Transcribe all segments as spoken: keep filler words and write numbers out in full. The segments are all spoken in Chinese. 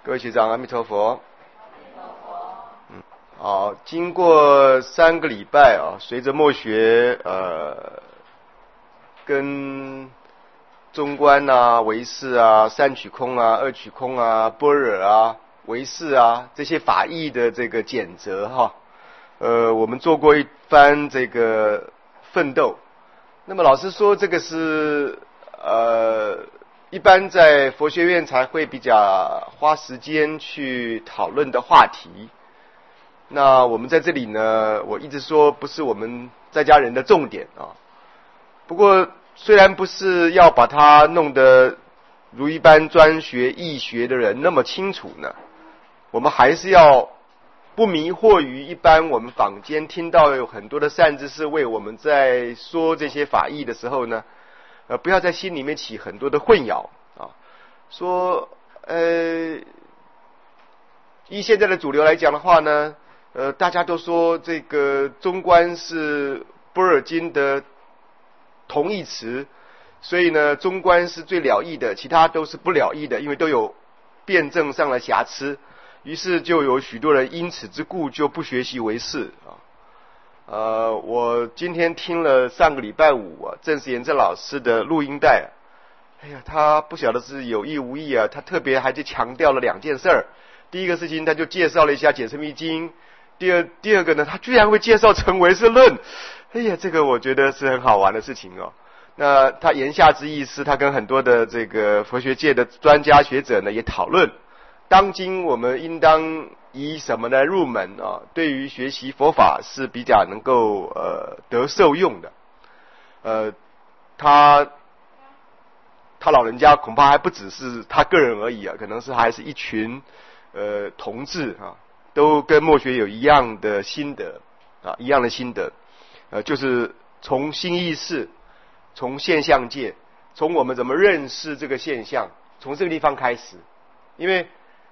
各位学长，阿弥陀佛。嗯，好，经过三个礼拜啊，随着默学呃，跟中观啊、唯识啊、三取空啊、二取空啊、般若啊、唯识啊这些法义的这个检则哈，呃，我们做过一番这个奋斗。那么老师说，这个是呃。一般在佛学院才会比较花时间去讨论的话题。那我们在这里呢，我一直说不是我们在家人的重点啊。不过虽然不是要把它弄得如一般专学易学的人那么清楚呢，我们还是要不迷惑于一般我们坊间听到有很多的善知识为我们在说这些法义的时候呢，呃，不要在心里面起很多的混淆啊。说，呃，以现在的主流来讲的话呢，呃，大家都说这个中观是般若经的同义词，所以呢，中观是最了义的，其他都是不了义的，因为都有辩证上的瑕疵。于是就有许多人因此之故就不学习唯识啊。呃，我今天听了上个礼拜五啊，郑世炎郑老师的录音带，哎呀，他不晓得是有意无意啊，他特别还就强调了两件事儿。第一个事情，他就介绍了一下《解释密经》；第二，第二个呢，他居然会介绍成唯识论。哎呀，这个我觉得是很好玩的事情哦。那他言下之意是他跟很多的这个佛学界的专家学者呢也讨论，当今我们应当以什么呢入门啊？对于学习佛法是比较能够呃得受用的。呃，他他老人家恐怕还不只是他个人而已啊，可能是还是一群呃同志啊，都跟默学有一样的心得啊，一样的心得，呃，就是从心意识，从现象界，从我们怎么认识这个现象，从这个地方开始，因为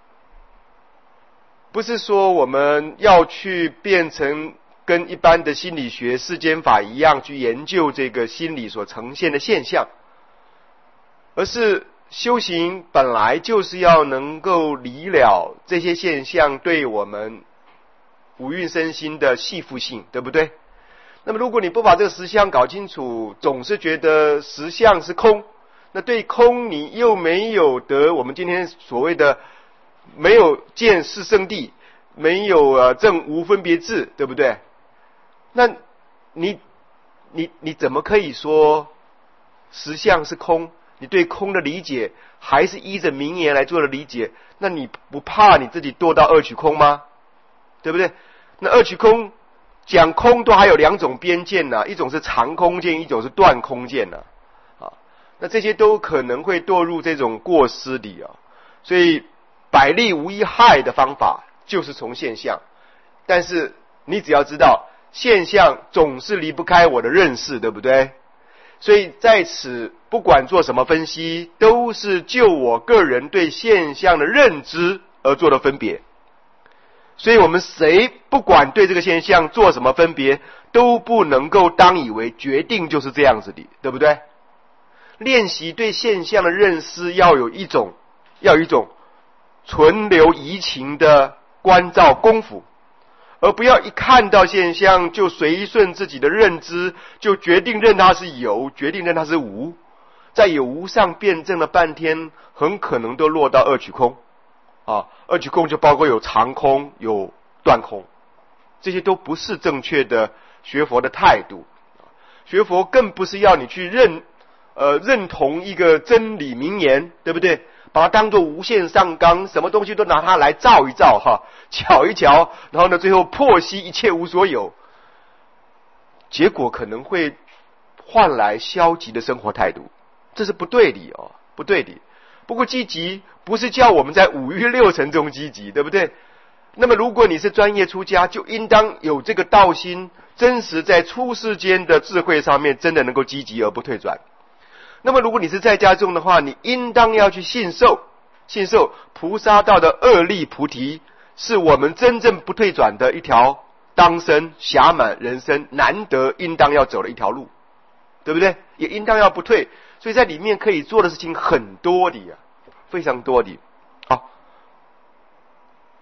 不是说我们要去变成跟一般的心理学世间法一样去研究这个心理所呈现的现象，而是修行本来就是要能够理了这些现象对我们五蕴身心的系缚性，对不对？那么如果你不把这个实相搞清楚，总是觉得实相是空，那对空你又没有得我们今天所谓的没有见是圣谛，没有呃证无分别智，对不对？那你你你怎么可以说实相是空？你对空的理解还是依着名言来做的理解，那你不怕你自己堕到二取空吗？对不对？那二取空讲空都还有两种边见呢、啊，一种是长空见，一种是断空见呢、啊。啊，那这些都可能会堕入这种过失里啊。所以百利无一害的方法就是从现象，但是你只要知道现象总是离不开我的认识，对不对？所以在此不管做什么分析，都是就我个人对现象的认知而做的分别。所以我们谁不管对这个现象做什么分别，都不能够当以为决定就是这样子的，对不对？练习对现象的认识要有一种要有一种存留移情的关照功夫，而不要一看到现象就随顺自己的认知，就决定认它是有，决定认它是无，在有无上辩证了半天，很可能都落到二取空啊。二取空就包括有长空有断空，这些都不是正确的学佛的态度。学佛更不是要你去认呃认同一个真理名言，对不对？把它当作无限上纲，什么东西都拿它来照一照哈，瞧一瞧，然后呢最后剖析一切无所有，结果可能会换来消极的生活态度，这是不对的哦，不对的。不过积极不是叫我们在五欲六尘中积极，对不对？那么如果你是专业出家，就应当有这个道心，真实在出世间的智慧上面真的能够积极而不退转。那么如果你是在家中的话，你应当要去信受信受菩萨道的二利菩提，是我们真正不退转的一条当生暇满人生难得应当要走的一条路，对不对？也应当要不退，所以在里面可以做的事情很多的呀，非常多的。好，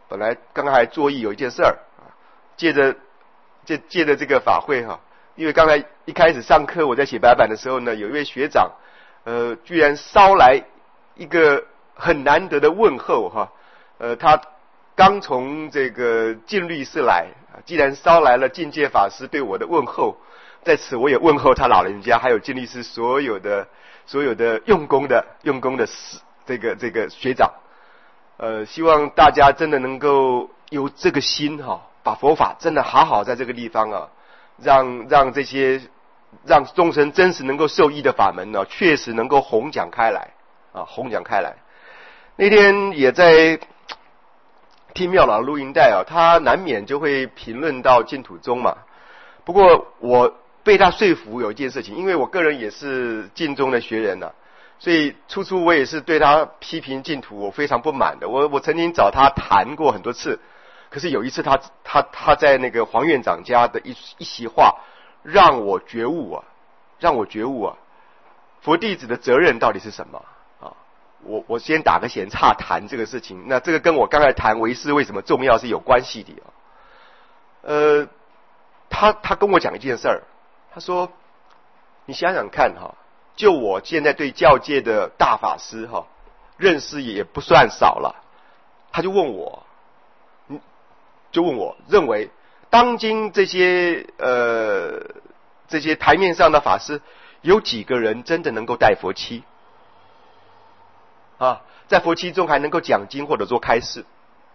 本来刚刚还作意有一件事儿啊，借着借借着这个法会哈，因为刚才一开始上课我在写白板的时候呢，有一位学长，呃，居然捎来一个很难得的问候哈，呃，他刚从这个净律寺来，既然捎来了净戒法师对我的问候，在此我也问候他老人家，还有净律寺所有的所有的用功的用功的这个这个学长。呃，希望大家真的能够有这个心哈、哦，把佛法真的好好在这个地方啊，让让这些让众生真实能够受益的法门呢，确实能够弘讲开来啊，弘讲开来。那天也在听妙老录音带啊，他难免就会评论到净土宗嘛。不过我被他说服有一件事情，因为我个人也是净宗的学人呐、啊。所以初初我也是对他批评净土我非常不满的，我我曾经找他谈过很多次，可是有一次他他他在那个黄院长家的一一席话让我觉悟啊，让我觉悟啊，佛弟子的责任到底是什么啊？我我先打个闲岔谈这个事情，那这个跟我刚才谈唯识为什么重要是有关系的啊。呃，他他跟我讲一件事儿，他说你想想看哈。就我现在对教界的大法师哈认识也不算少了，他就问我，嗯，就问我认为当今这些呃这些台面上的法师有几个人真的能够带佛七啊，在佛七中还能够讲经或者做开示？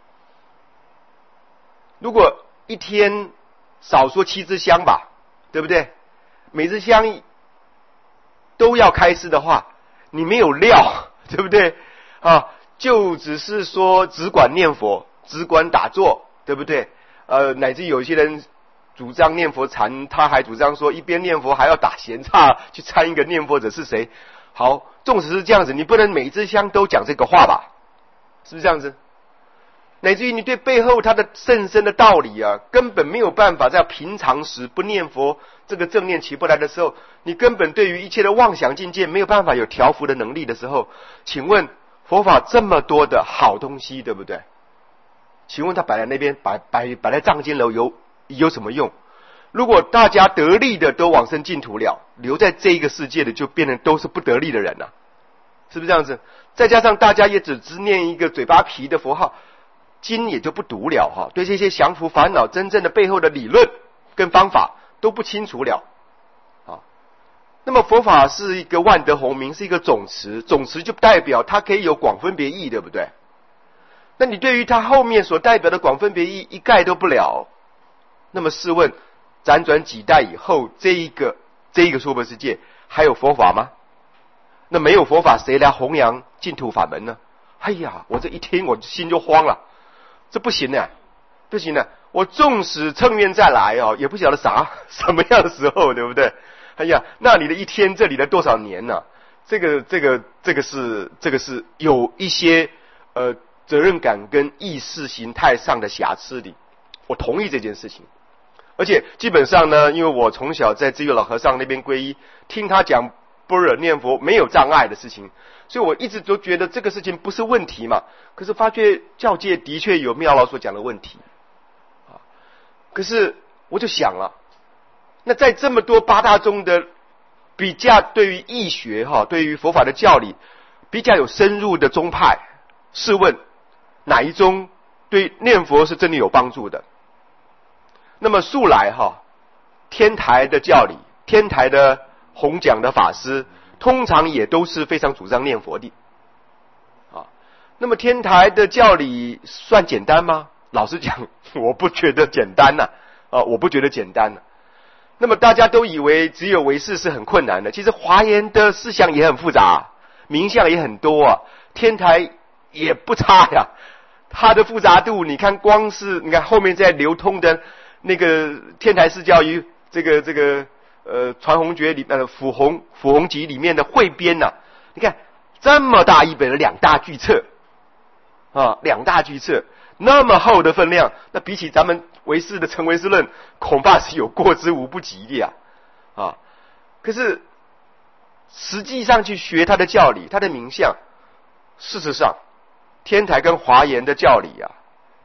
如果一天少说七支香吧，对不对？每支香都要开示的话，你没有料，对不对啊？就只是说只管念佛，只管打坐，对不对？呃，乃至有一些人主张念佛禅，他还主张说一边念佛还要打闲岔去参一个念佛者是谁。好，纵使是这样子，你不能每一支香都讲这个话吧？是不是这样子？乃至于你对背后他的甚深的道理啊，根本没有办法在平常时不念佛，这个正念起不来的时候，你根本对于一切的妄想境界没有办法有调伏的能力的时候，请问佛法这么多的好东西，对不对？请问他摆在那边，摆摆摆在藏经楼有有什么用？如果大家得利的都往生净土了，留在这一个世界的就变成都是不得利的人了、啊，是不是这样子？再加上大家也只知念一个嘴巴皮的佛号，经也就不读了哈，对这些降伏烦恼真正的背后的理论跟方法都不清楚了啊。那么佛法是一个万德洪名，是一个总持，总持就代表它可以有广分别义，对不对？那你对于它后面所代表的广分别义一概都不了，那么试问辗转几代以后，这一个这一个娑婆世界还有佛法吗？那没有佛法，谁来弘扬净土法门呢？哎呀，我这一听我心就慌了，这不行啊，不行啊！我纵使乘愿再来哦，也不晓得啥什么样的时候，对不对？哎呀，那你的一天，这里的多少年呢、啊？这个这个这个是这个是有一些呃责任感跟意识形态上的瑕疵的，我同意这件事情。而且基本上呢，因为我从小在智月老和尚那边皈依，听他讲般若念佛没有障碍的事情，所以我一直都觉得这个事情不是问题嘛。可是发觉教界的确有妙老所讲的问题啊。可是我就想了，那在这么多八大宗的比较对于义学哈，对于佛法的教理比较有深入的宗派，试问哪一宗对念佛是真的有帮助的？那么素来哈，天台的教理，天台的弘讲的法师，通常也都是非常主张念佛的啊。那么天台的教理算简单吗？老实讲，我不觉得简单呐、啊，啊，我不觉得简单呐、啊。那么大家都以为只有唯识是很困难的，其实华严的思想也很复杂，名相也很多啊，天台也不差呀。它的复杂度，你看光是你看后面在流通的那个天台释教于这个这个呃传弘诀里呃辅弘辅弘集里面的汇编呐、啊，你看这么大一本的两大巨册啊，两大巨册那么厚的分量，那比起咱们唯识的成唯识论，恐怕是有过之无不及的呀啊！可是实际上去学他的教理，他的名相，事实上天台跟华严的教理啊，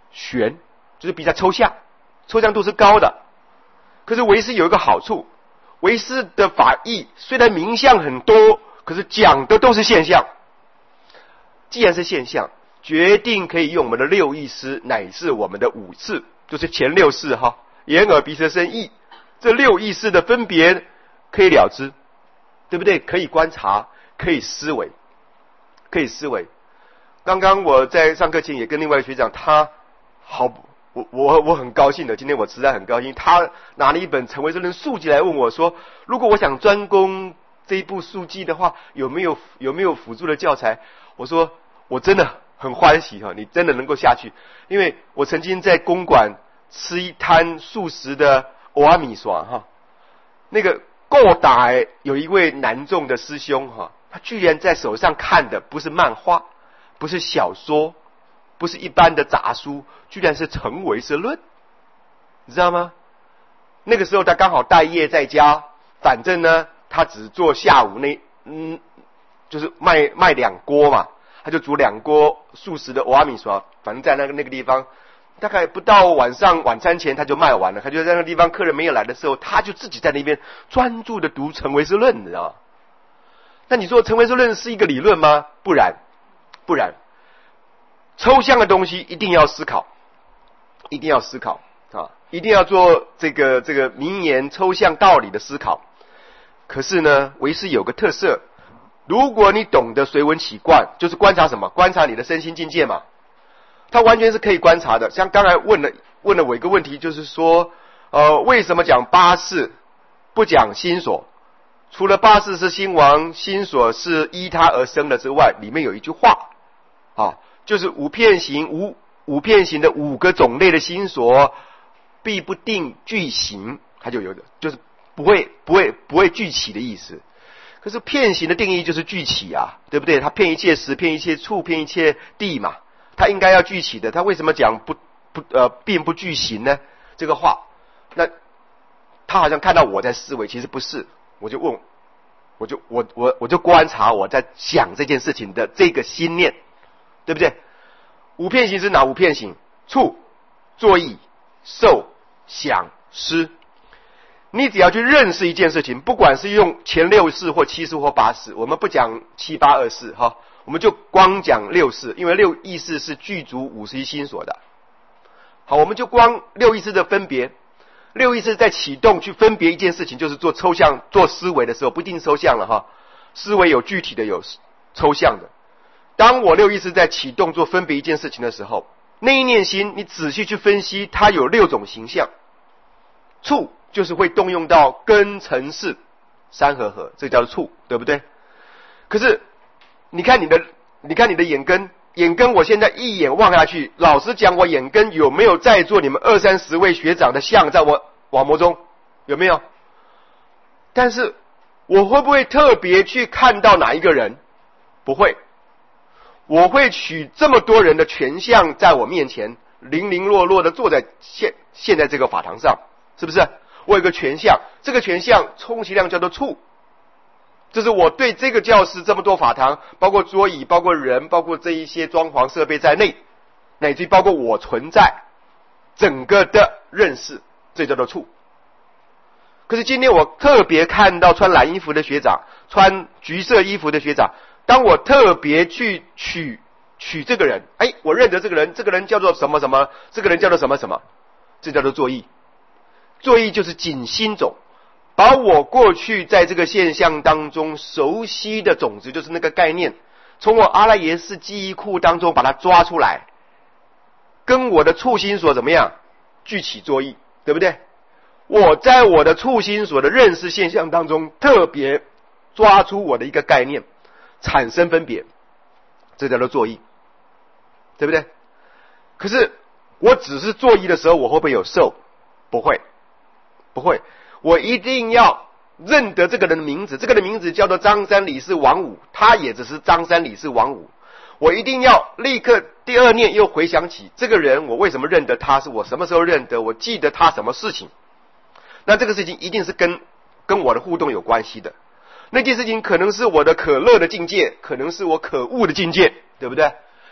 玄，就是比较抽象，抽象度是高的。可是唯识有一个好处，唯识的法义虽然名相很多，可是讲的都是现象。既然是现象，决定可以用我们的六意识乃至我们的五识，就是前六识哈，眼耳鼻舌身意，这六意识的分别可以了知，对不对？可以观察，可以思维，可以思维。刚刚我在上课前也跟另外一个学长，他好，我我我很高兴的，今天我实在很高兴，他拿了一本成唯识论述记来问我说，如果我想专攻这一部述记的话，有没有有没有辅助的教材？我说我真的很欢喜哈，你真的能够下去，因为我曾经在公馆吃一摊素食的蚵仔米线哈，那个够打有一位南众的师兄哈，他居然在手上看的不是漫画，不是小说，不是一般的杂书，居然是成唯识论，你知道吗？那个时候他刚好待业在家，反正呢他只做下午那嗯，就是卖卖两锅嘛，他就煮两锅素食的蚵仔米线，反正在那个那个地方，大概不到晚上晚餐前他就卖完了，他就在那个地方客人没有来的时候，他就自己在那边专注的读成唯识论，你知道吗？那你说成唯识论是一个理论吗？不然，不然，抽象的东西一定要思考，一定要思考啊，一定要做这个这个名言抽象道理的思考。可是呢，唯识有个特色，如果你懂得随文起观，就是观察什么？观察你的身心境界嘛。它完全是可以观察的。像刚才问了问了我一个问题，就是说，呃，为什么讲八识不讲心所？除了八识是心王，心所是依他而生的之外，里面有一句话啊，就是五片形五五片形的五个种类的心所，必不定具形，它就有的就是不会不会不会具起的意思。可是片形的定义就是具起啊，对不对？它片一切时，片一切处，片一切地嘛，它应该要具起的。它为什么讲不不呃并不具形呢？这个话，那他好像看到我在思维，其实不是。我就问，我就我我我就观察我在想这件事情的这个心念，对不对？五片形是哪五片形？处、作意、受、想、思。你只要去认识一件事情，不管是用前六识或七识或八识，我们不讲七八二识哈，我们就光讲六识，因为六意识是具足五十一心所的。好，我们就光六意识的分别。六意识在启动去分别一件事情，就是做抽象做思维的时候，不一定抽象了哈，思维有具体的有抽象的。当我六意识在启动做分别一件事情的时候，那一念心你仔细去分析，它有六种形象。处就是会动用到根尘世三合合，这叫做处，对不对？可是你看你的你看你的眼根眼根，我现在一眼望下去，老实讲，我眼根有没有在座你们二三十位学长的像在我网膜中？有没有？但是我会不会特别去看到哪一个人？不会。我会取这么多人的全像在我面前零零落落的坐在现现在这个法堂上，是不是？我有个全像，这个全像充其量叫做处。这是我对这个教室这么多法堂，包括桌椅，包括人，包括这一些装潢设备在内，乃至于包括我存在整个的认识，这叫做处。可是今天我特别看到穿蓝衣服的学长，穿橘色衣服的学长，当我特别去取取这个人，哎，我认得这个人，这个人叫做什么什么，这个人叫做什么什么，这叫做作意。作意就是紧心种，把我过去在这个现象当中熟悉的种子，就是那个概念，从我阿赖耶识记忆库当中把它抓出来，跟我的触心所怎么样具起作意，对不对？我在我的触心所的认识现象当中特别抓出我的一个概念，产生分别，这叫做作意，对不对？可是我只是作意的时候，我会不会有受？不会，不会。我一定要认得这个人的名字，这个人的名字叫做张三李四王五，他也只是张三李四王五。我一定要立刻第二念又回想起这个人，我为什么认得他，是我什么时候认得，我记得他什么事情。那这个事情一定是跟跟我的互动有关系的。那件事情可能是我的可乐的境界，可能是我可恶的境界，对不对？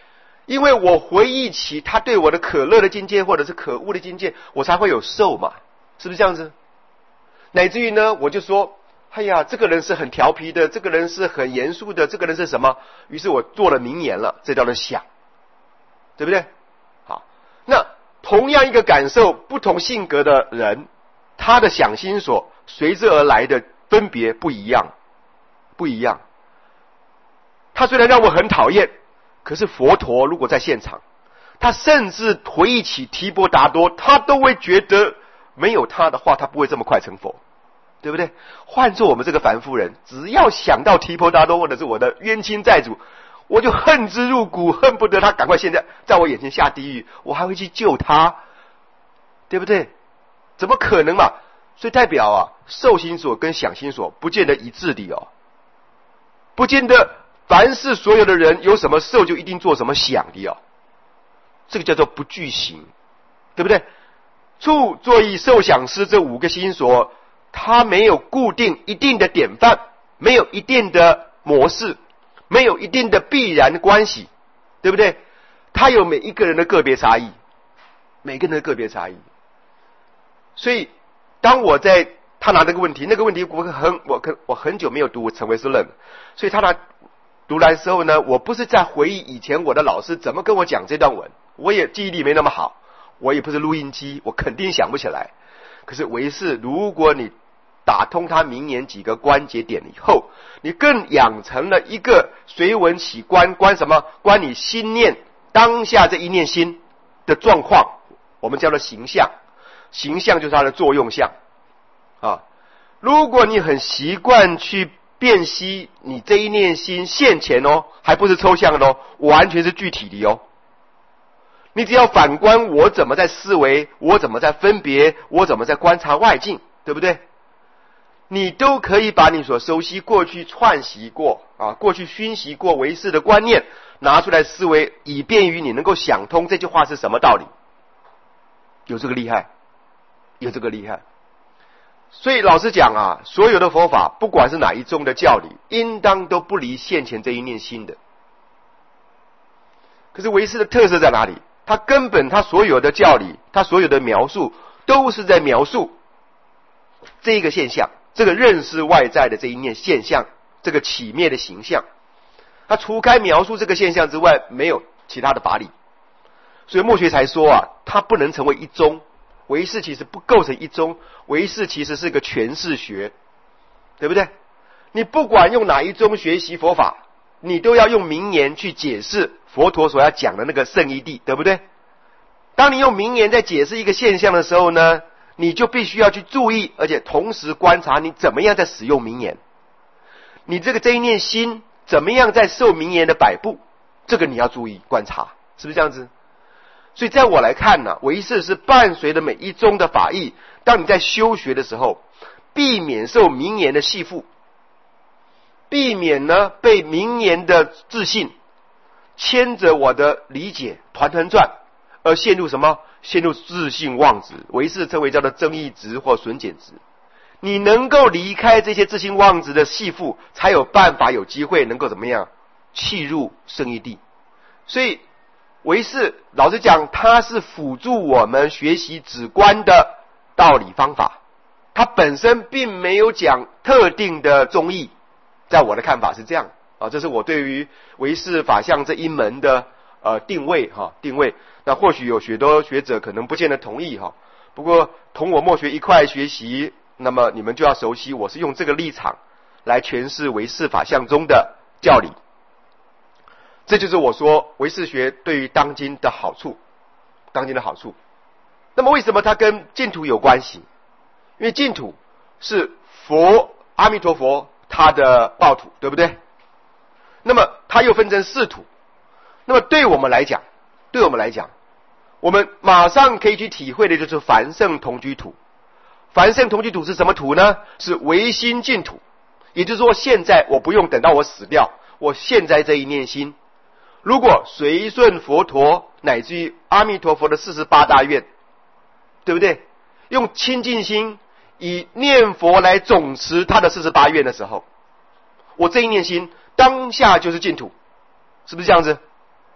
因为我回忆起他对我的可乐的境界或者是可恶的境界，我才会有受嘛，是不是这样子？乃至于呢，我就说，哎呀，这个人是很调皮的，这个人是很严肃的，这个人是什么？于是我做了名言了，这叫做想，对不对？好，那同样一个感受，不同性格的人，他的想心所随之而来的分别不一样，不一样。他虽然让我很讨厌，可是佛陀如果在现场，他甚至回忆起提婆达多，他都会觉得没有他的话，他不会这么快成佛，对不对？换做我们这个凡夫人，只要想到提婆达多或者是我的冤亲债主，我就恨之入骨，恨不得他赶快现在在我眼前下地狱，我还会去救他，对不对？怎么可能嘛？所以代表啊，受心所跟想心所不见得一致的哦，不见得凡是所有的人有什么受就一定做什么想的哦，这个叫做不具行，对不对？处作意受想思这五个心所，它没有固定一定的典范，没有一定的模式，没有一定的必然关系，对不对？它有每一个人的个别差异，每个人的个别差异。所以当我在他拿这个问题，那个问题我很我我很久没有读成为是论，所以他拿读来的时候呢，我不是在回忆以前我的老师怎么跟我讲这段文，我也记忆力没那么好，我也不是录音机，我肯定想不起来。可是唯是如果你打通他明言几个关节点以后，你更养成了一个随文起观，观什么？观你心念当下这一念心的状况，我们叫做形象。形象就是它的作用相啊。如果你很习惯去辨析你这一念心现前哦，还不是抽象的哦，完全是具体的哦。你只要反观我怎么在思维，我怎么在分别，我怎么在观察外境，对不对？你都可以把你所熟悉过去串习过啊，过去熏习过唯识的观念拿出来思维，以便于你能够想通这句话是什么道理。有这个厉害，有这个厉害。所以老实讲啊，所有的佛法不管是哪一宗的教理，应当都不离现前这一念心的。可是唯识的特色在哪里？它根本它所有的教理，它所有的描述都是在描述这一个现象，这个认识外在的这一念现象，这个起灭的形象。它除开描述这个现象之外，没有其他的法理。所以墨学才说啊，它不能成为一宗。唯识其实不构成一宗，唯识其实是个诠释学，对不对？你不管用哪一宗学习佛法，你都要用名言去解释佛陀所要讲的那个圣义谛，对不对？当你用名言在解释一个现象的时候呢，你就必须要去注意，而且同时观察你怎么样在使用名言，你这个这一念心怎么样在受名言的摆布，这个你要注意观察，是不是这样子？所以在我来看呢，唯识是伴随着每一宗的法义，当你在修学的时候，避免受名言的戏缚，避免呢被名言的自信牵着我的理解团团转，而陷入什么？陷入自信妄执，唯识称为叫做增益执或损减执。你能够离开这些自信妄执的戏缚，才有办法有机会能够怎么样契入圣义谛。所以唯识老实讲，它是辅助我们学习止观的道理方法，它本身并没有讲特定的宗义，在我的看法是这样啊，这是我对于唯识法相这一门的呃定位哈、啊、定位。那或许有许多学者可能不见得同意哈、啊，不过同我墨学一块学习，那么你们就要熟悉，我是用这个立场来诠释唯识法相中的教理。这就是我说唯识学对于当今的好处，当今的好处。那么为什么它跟净土有关系？因为净土是佛阿弥陀佛他的报土，对不对？那么它又分成四土。那么对我们来讲，对我们来讲，我们马上可以去体会的就是凡圣同居土。凡圣同居土是什么土呢？是唯心净土。也就是说，现在我不用等到我死掉，我现在这一念心，如果随顺佛陀乃至于阿弥陀佛的四十八大愿，对不对？用清净心以念佛来总持他的四十八愿的时候，我这一念心当下就是净土，是不是这样子？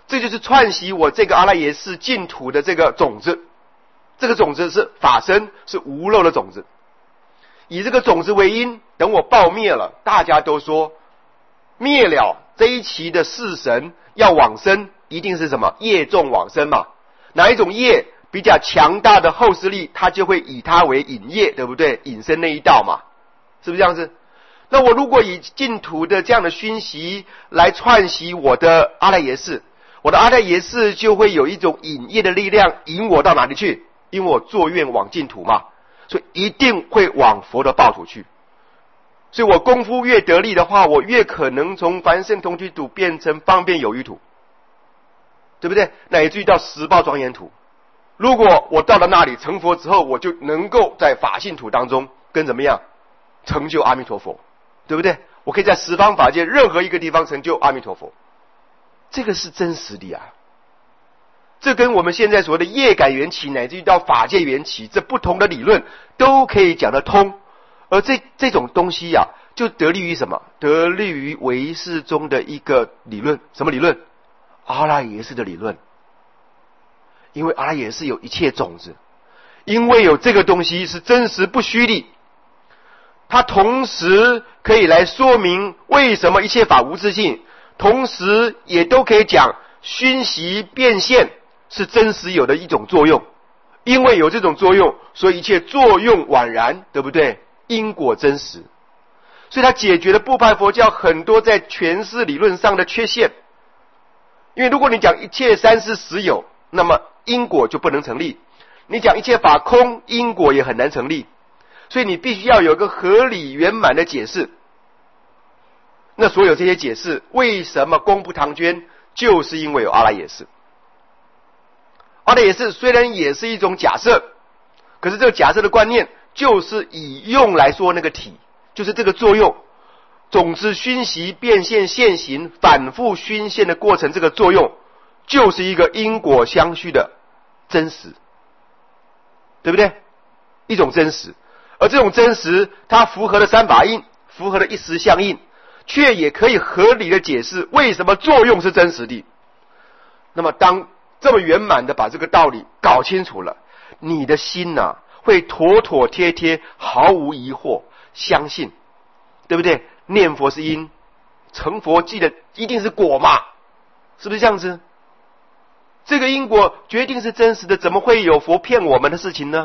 这就是串习我这个阿赖耶识净土的这个种子。这个种子是法身，是无漏的种子。以这个种子为因，等我爆灭了，大家都说灭了这一期的世神要往生，一定是什么业重往生嘛？哪一种业比较强大的后世力，他就会以它为引业，对不对？引生那一道嘛，是不是这样子？那我如果以净土的这样的熏习来串习我的阿赖耶识，我的阿赖耶识就会有一种引业的力量，引我到哪里去？因为我作愿往净土嘛，所以一定会往佛的报土去。所以我功夫越得力的话，我越可能从凡圣同居土变成方便有余土，对不对？乃至于到十报庄严土。如果我到了那里成佛之后，我就能够在法性土当中跟怎么样成就阿弥陀佛，对不对？我可以在十方法界任何一个地方成就阿弥陀佛，这个是真实的啊。这跟我们现在所谓的业感缘起乃至于到法界缘起，这不同的理论都可以讲得通。而这这种东西呀、啊，就得利于什么？得利于唯识中的一个理论，什么理论？阿赖耶识的理论。因为阿赖耶识有一切种子，因为有这个东西是真实不虚的，它同时可以来说明为什么一切法无自性，同时也都可以讲熏习变现是真实有的一种作用。因为有这种作用，所以一切作用宛然，对不对？因果真实，所以它解决了部派佛教很多在诠释理论上的缺陷。因为如果你讲一切三世实有，那么因果就不能成立；你讲一切法空，因果也很难成立。所以你必须要有一个合理圆满的解释。那所有这些解释，为什么功不唐捐？就是因为有阿赖耶识。阿赖耶识虽然也是一种假设，可是这个假设的观念就是以用来说那个体，就是这个作用，总之熏习变现现行反复熏现的过程，这个作用就是一个因果相续的真实，对不对？一种真实。而这种真实它符合了三法印，符合了一时相应，却也可以合理的解释为什么作用是真实的。那么当这么圆满的把这个道理搞清楚了，你的心啊会妥妥帖帖，毫无疑惑，相信，对不对？念佛是因，成佛记得一定是果嘛，是不是这样子？这个因果决定是真实的，怎么会有佛骗我们的事情呢？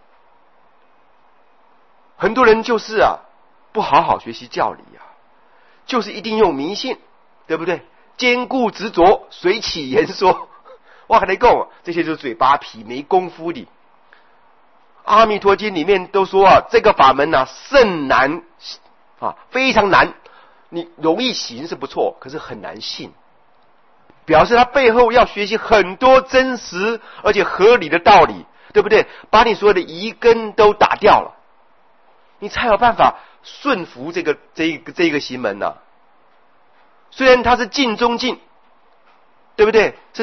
很多人就是啊，不好好学习教理啊，就是一定用迷信，对不对？坚固执着，随起言说。哇，你讲这些就是嘴巴皮，没功夫的。阿弥陀经里面都说啊，这个法门啊甚难啊，非常难。你容易行是不错，可是很难信，表示他背后要学习很多真实而且合理的道理，对不对？把你所有的疑根都打掉了，你才有办法顺服这个这一个这一个行门呢、啊。虽然它是尽中尽，对不对？是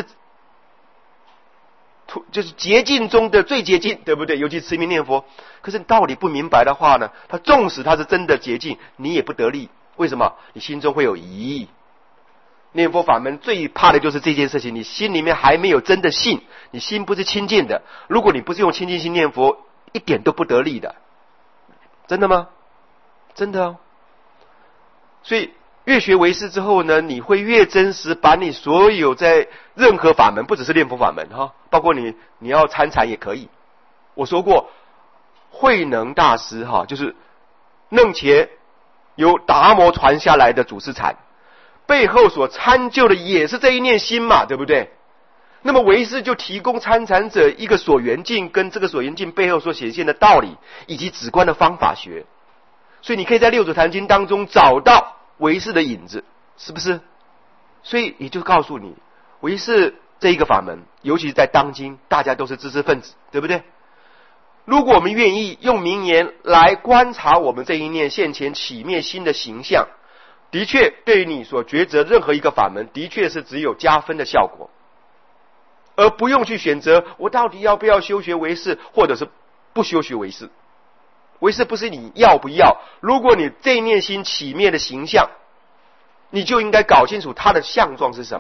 就是捷径中的最捷径，对不对？尤其持名念佛，可是道理不明白的话呢，他纵使他是真的捷径，你也不得力。为什么？你心中会有疑义。念佛法门最怕的就是这件事情，你心里面还没有真的信，你心不是清净的。如果你不是用清净心念佛，一点都不得力的。真的吗？真的哦。所以越学唯识之后呢，你会越真实，把你所有在任何法门，不只是念佛法门哈，包括你你要参禅也可以。我说过，慧能大师哈，就是楞伽由达摩传下来的祖师禅，背后所参就的也是这一念心嘛，对不对？那么唯识就提供参禅者一个所缘境，跟这个所缘境背后所显现的道理，以及止观的方法学。所以你可以在六祖坛经当中找到唯识的影子，是不是？所以也就告诉你，唯识这一个法门，尤其是在当今大家都是知识分子，对不对？如果我们愿意用名言来观察我们这一念现前起灭心的形象，的确对于你所抉择任何一个法门，的确是只有加分的效果，而不用去选择我到底要不要修学唯识，或者是不修学唯识。唯识不是你要不要，如果你这一念心起灭的形象，你就应该搞清楚它的相状是什么，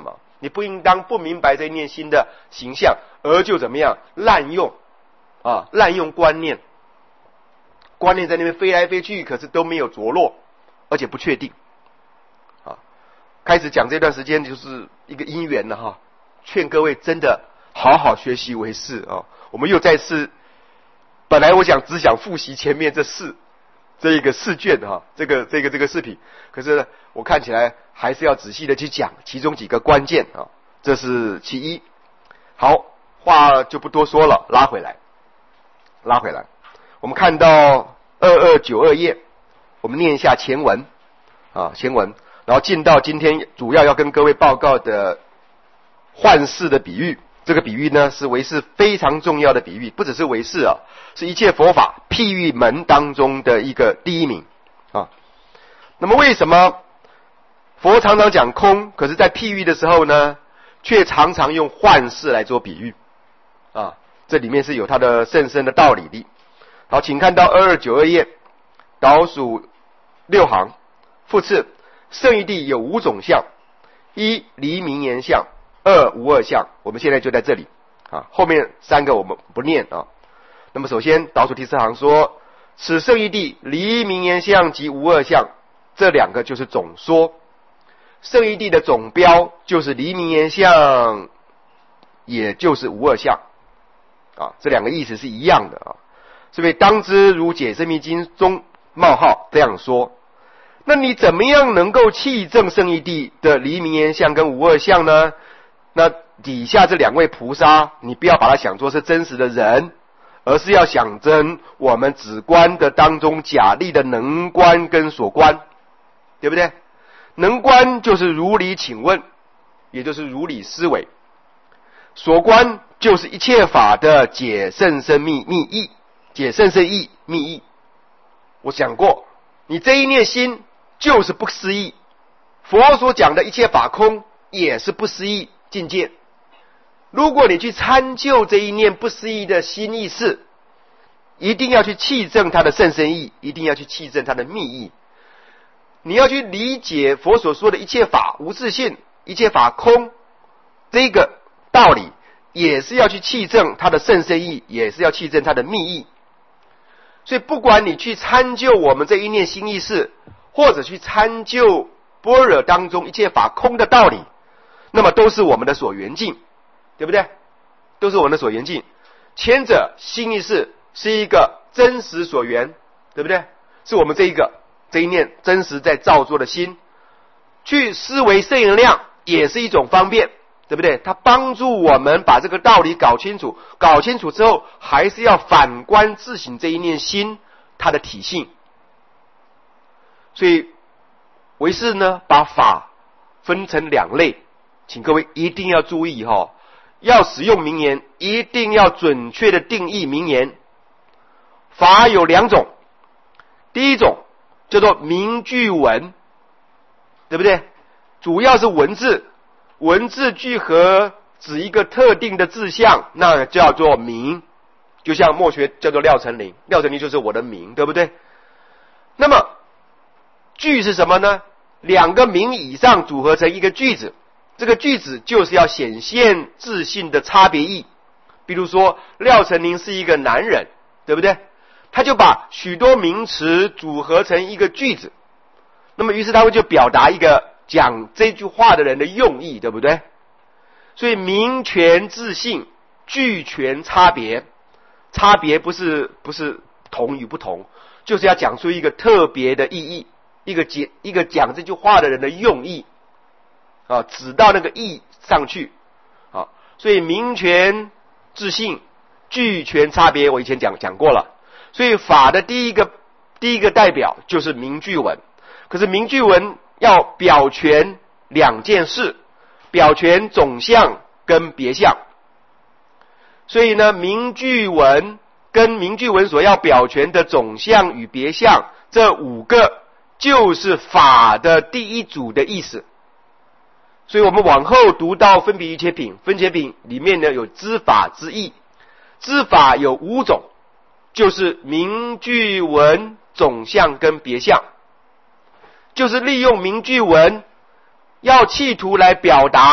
你不应当不明白这一念心的形象，而就怎么样滥用啊，滥用观念，观念在那边飞来飞去，可是都没有着落，而且不确定啊。开始讲这段时间就是一个因缘了哈，劝各位真的好好学习为是啊。我们又再次，本来我想只想复习前面这四这一个试卷哈，这个这个这个视频，可是呢我看起来还是要仔细的去讲其中几个关键啊，这是其一。好，话就不多说了，拉回来，拉回来，我们看到二二九二页，我们念一下前文啊，前文，然后进到今天主要要跟各位报告的幻视的比喻。这个比喻呢是唯识非常重要的比喻，不只是唯识啊，是一切佛法譬喻门当中的一个第一名啊。那么为什么佛常常讲空，可是在譬喻的时候呢，却常常用幻视来做比喻啊？这里面是有它的甚深的道理的。好，请看到二二九二页倒数六行，复次，圣义谛有五种相：一离名言相，二无二相。我们现在就在这里啊，后面三个我们不念啊。那么首先倒数第四行说，此圣义谛离名言相及无二相，这两个就是总说。圣义谛的总标就是离名言相，也就是无二相啊，这两个意思是一样的啊。所以当知如解深密经中冒号这样说。那你怎么样能够契证圣义谛的离名言相跟无二相呢？那底下这两位菩萨，你不要把它想作是真实的人，而是要想真我们止观的当中假立的能观跟所观，对不对？能观就是如理请问，也就是如理思维；所观就是一切法的解甚深密密意，解甚深义密意。我讲过，你这一念心就是不思议，佛所讲的一切法空也是不思议境界。如果你去参究这一念不思议的心意识，一定要去契证它的甚深义，一定要去契证它的密意。你要去理解佛所说的一切法无自性，一切法空，这个道理也是要去契证它的甚深义，也是要契证它的密意。所以不管你去参究我们这一念心意识，或者去参究般若当中一切法空的道理，那么都是我们的所缘境，对不对？都是我们的所缘境。前者心意识是一个真实所缘，对不对？是我们这一个这一念真实在造作的心，去思维圣言量也是一种方便，对不对？它帮助我们把这个道理搞清楚，搞清楚之后还是要反观自省这一念心它的体性。所以唯识呢把法分成两类，请各位一定要注意哈，要使用名言一定要准确的定义名言。法有两种，第一种叫做名句文，对不对？主要是文字，文字聚合指一个特定的志向，那叫做名。就像墨学叫做廖成林，廖成林就是我的名，对不对？那么句是什么呢？两个名以上组合成一个句子，这个句子就是要显现自性的差别意。比如说廖成林是一个男人，对不对？他就把许多名词组合成一个句子，那么于是他会就表达一个讲这句话的人的用意，对不对？所以名权自性，句权差别，差别不是不是同与不同，就是要讲出一个特别的意义，一个解一个讲这句话的人的用意啊，指到那个意上去啊。所以名权自性，句权差别，我以前讲讲过了。所以法的第一个第一个代表就是名句文，可是名句文要表全两件事，表全总相跟别相。所以呢，名句文跟名句文所要表全的总相与别相，这五个就是法的第一组的意思。所以我们往后读到分别一切品，分别品里面呢有知法之意，知法有五种，就是名句文、总相跟别相，就是利用名句文要企图来表达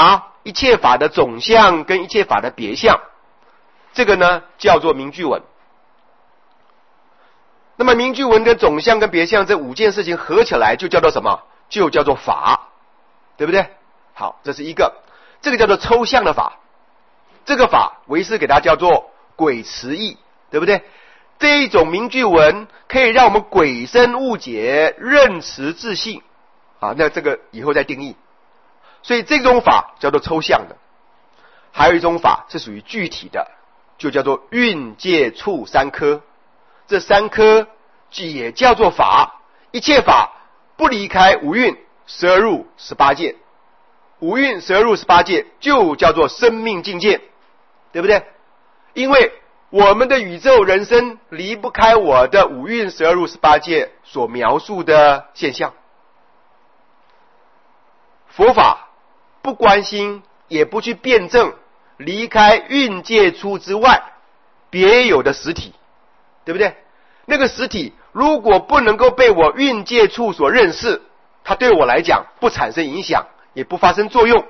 一切法的总相跟一切法的别相，这个呢叫做明句文。那么明句文跟总相跟别相这五件事情合起来就叫做什么？就叫做法，对不对？好，这是一个，这个叫做抽象的法。这个法唯识给它叫做诡辞义，对不对？这一种明句文可以让我们鬼生误解，认词自信啊，那这个以后再定义。所以这种法叫做抽象的。还有一种法是属于具体的，就叫做蕴界处三科。这三科也叫做法，一切法不离开五蕴十二入十八界，五蕴十二入十八界就叫做生命境界，对不对？因为我们的宇宙人生离不开我的五蕴十二入十八界所描述的现象。佛法不关心也不去辩证离开蕴界处之外别有的实体，对不对？那个实体如果不能够被我蕴界处所认识，它对我来讲不产生影响，也不发生作用。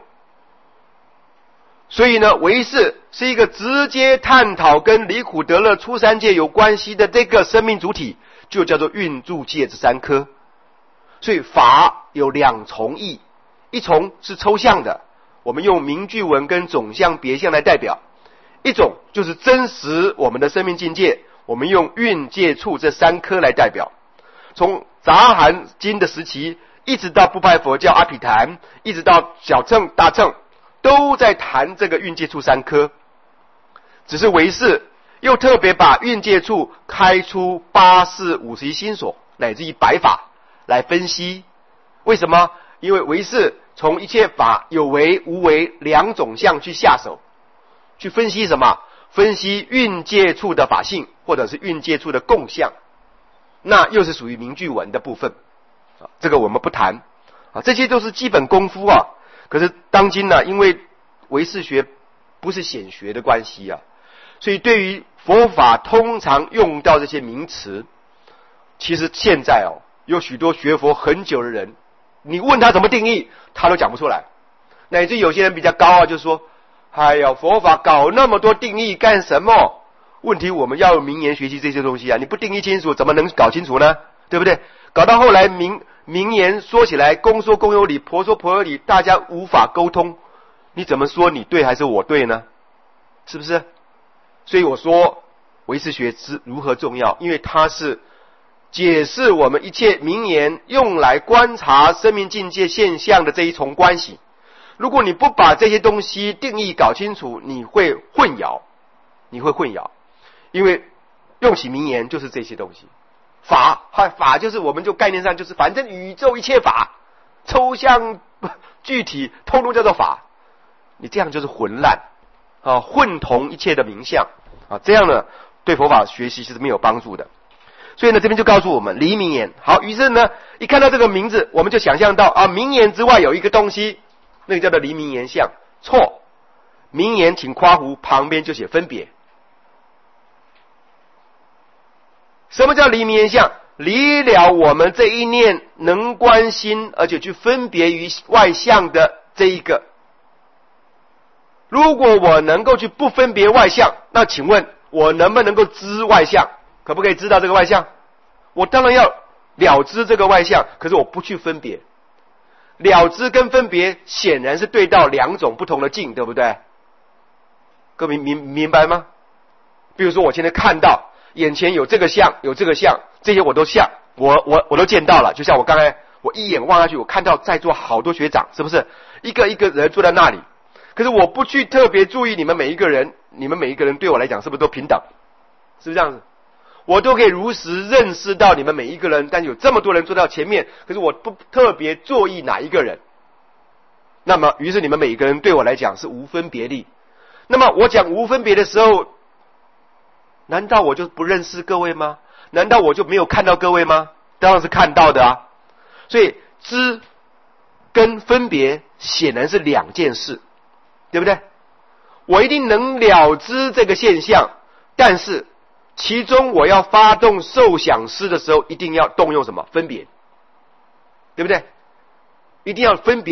所以呢，唯识是一个直接探讨跟离苦得乐出三界有关系的这个生命主体，就叫做蕴住界这三科。所以法有两重义，一重是抽象的，我们用明句文跟总相别相来代表；一种就是真实我们的生命境界，我们用蕴界处这三科来代表。从杂含经的时期一直到部派佛教阿毗昙，一直到小乘大乘，都在谈这个蕴界处三科。只是唯识又特别把蕴界处开出八四五十一心所乃至于百法来分析。为什么？因为唯识从一切法有为无为两种相去下手，去分析什么？分析蕴界处的法性，或者是蕴界处的共相，那又是属于明句文的部分啊，这个我们不谈啊，这些都是基本功夫啊。可是当今呢，因为唯识学不是显学的关系啊，所以对于佛法通常用到这些名词，其实现在哦，有许多学佛很久的人，你问他怎么定义，他都讲不出来。乃至有些人比较高啊，就说哎呀，佛法搞那么多定义干什么？问题我们要用名言学习这些东西啊，你不定义清楚怎么能搞清楚呢？对不对？搞到后来名名言说起来，公说公有理，婆说婆有理，大家无法沟通，你怎么说你对还是我对呢？是不是？所以我说唯识学之如何重要，因为它是解释我们一切名言用来观察生命境界现象的这一重关系。如果你不把这些东西定义搞清楚，你会混淆，你会混淆，因为用起名言就是这些东西。法，法就是我们就概念上就是反正宇宙一切法，抽象具体通通叫做法，你这样就是混乱啊，混同一切的名相啊，这样呢对佛法学习是没有帮助的。所以呢这边就告诉我们离名言。好，于是呢一看到这个名字，我们就想象到啊，名言之外有一个东西，那个叫做离名言相。错，名言请括弧旁边就写分别。什么叫离名言相？离了我们这一念能观心，而且去分别于外相的这一个。如果我能够去不分别外相，那请问我能不能够知外相？可不可以知道这个外相？我当然要了知这个外相，可是我不去分别。了知跟分别显然是对到两种不同的境，对不对？各位明明白吗？比如说我现在看到眼前有这个相，有这个相，这些我都像，我我我都见到了。就像我刚才我一眼望下去，我看到在座好多学长，是不是一个一个人坐在那里？可是我不去特别注意你们每一个人，你们每一个人对我来讲是不是都平等？是不是这样子？我都可以如实认识到你们每一个人，但有这么多人坐到前面，可是我不特别注意哪一个人。那么于是你们每一个人对我来讲是无分别力。那么我讲无分别的时候，难道我就不认识各位吗？难道我就没有看到各位吗？当然是看到的啊。所以知跟分别显然是两件事，对不对？我一定能了知这个现象，但是其中我要发动受想思的时候，一定要动用什么？分别，对不对？一定要分别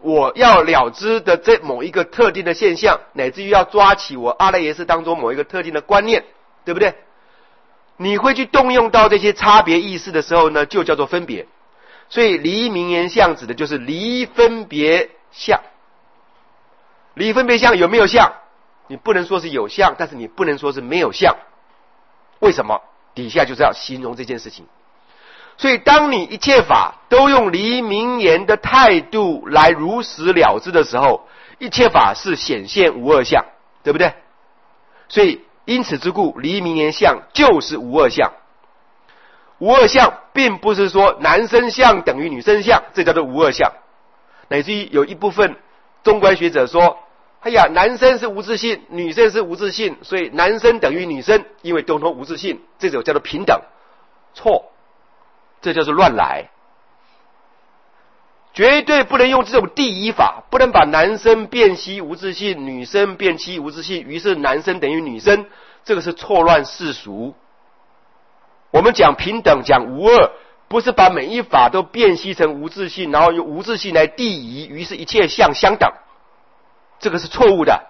我要了知的这某一个特定的现象，乃至于要抓起我阿赖耶识当中某一个特定的观念，对不对？你会去动用到这些差别意识的时候呢，就叫做分别。所以离名言相指的就是离分别相。离分别相有没有相？你不能说是有相，但是你不能说是没有相。为什么？底下就是要形容这件事情。所以当你一切法都用离名言的态度来如实了知的时候，一切法是显现无二相，对不对？所以因此之故，离名言相就是无二相。无二相并不是说男生相等于女生相，这叫做无二相。乃至于有一部分中观学者说，哎呀，男生是无自性，女生是无自性，所以男生等于女生，因为都通无自性，这种叫做平等。错，这就是乱来。绝对不能用这种第一法，不能把男生辨析无自性，女生辨析无自性，于是男生等于女生，这个是错乱世俗。我们讲平等，讲无二，不是把每一法都辨析成无自性，然后用无自性来递移，于是一切相相等，这个是错误的。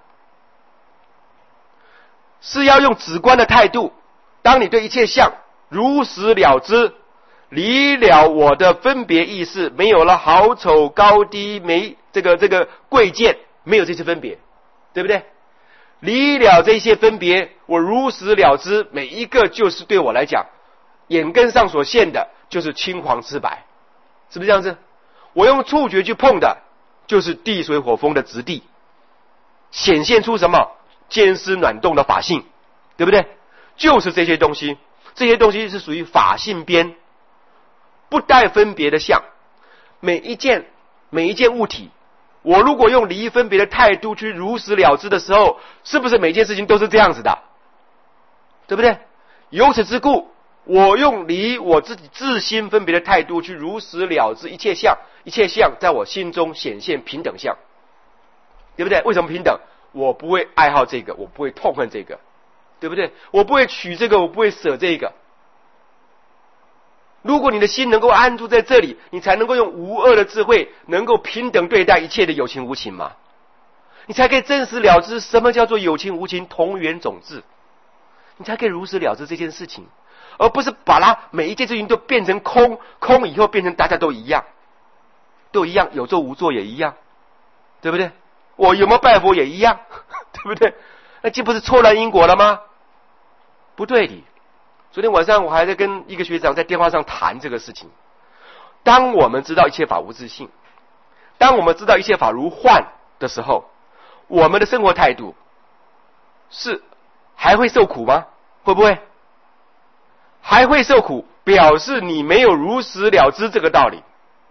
是要用止观的态度，当你对一切相如实了知，离了我的分别意识，没有了好丑高低，没这个这个贵贱，没有这些分别，对不对？离了这些分别，我如实了知，每一个就是对我来讲，眼根上所现的就是青黄赤白，是不是这样子？我用触觉去碰的就是地水火风的质地，显现出什么坚湿暖动的法性，对不对？就是这些东西，这些东西是属于法性边，不带分别的相。每一件每一件物体，我如果用离分别的态度去如实了知的时候，是不是每件事情都是这样子的？对不对？由此之故，我用离我自己自心分别的态度去如实了知一切相，一切相在我心中显现平等相，对不对？为什么平等？我不会爱好这个，我不会痛恨这个，对不对？我不会取这个，我不会舍这个。如果你的心能够安住在这里，你才能够用无二的智慧，能够平等对待一切的有情无情嘛。你才可以真实了知什么叫做有情无情同源种质，你才可以如实了知这件事情，而不是把它每一件事情都变成空，空以后变成大家都一样，都一样，有做无做也一样，对不对？我有没有拜佛也一样，对不对？那这不是错乱因果了吗？不对的。昨天晚上我还在跟一个学长在电话上谈这个事情。当我们知道一切法无自性，当我们知道一切法如幻的时候，我们的生活态度是还会受苦吗？会不会？还会受苦，表示你没有如实了知这个道理。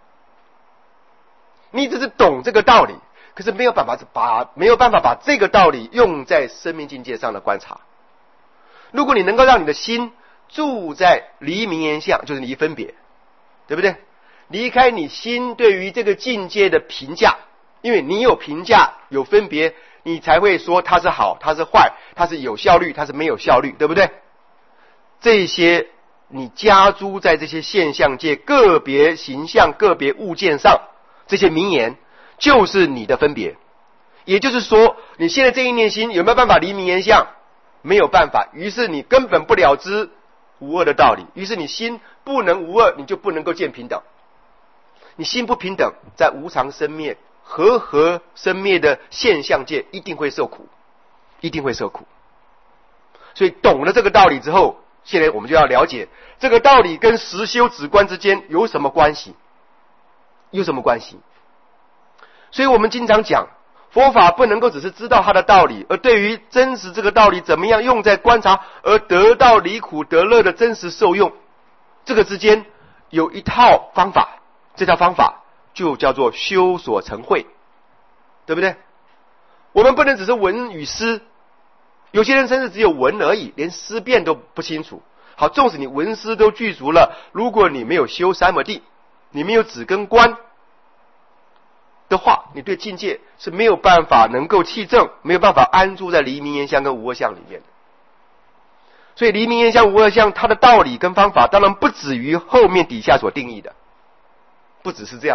你只是懂这个道理，可是没有办法把没有办法把这个道理用在生命境界上的观察。如果你能够让你的心住在离名言相，就是离分别，对不对？离开你心对于这个境界的评价，因为你有评价有分别，你才会说它是好它是坏，它是有效率它是没有效率，对不对？这些你加诸在这些现象界个别形象个别物件上，这些名言就是你的分别。也就是说，你现在这一念心有没有办法离名言相？没有办法，于是你根本不了知无二的道理，于是你心不能无二，你就不能够见平等。你心不平等，在无常生灭和合生灭的现象界一定会受苦，一定会受苦。所以懂了这个道理之后，现在我们就要了解这个道理跟实修止观之间有什么关系，有什么关系。所以我们经常讲佛法不能够只是知道它的道理，而对于真实这个道理怎么样用在观察而得到离苦得乐的真实受用，这个之间有一套方法，这套方法就叫做修所成慧，对不对？我们不能只是闻与思，有些人甚至只有闻而已，连思辨都不清楚。好，纵使你闻思都具足了，如果你没有修三摩地，你没有止跟观的话，你对境界是没有办法能够契证，没有办法安住在离名言相跟无二相里面的。所以离名言相无二相它的道理跟方法当然不止于后面底下所定义的，不只是这样，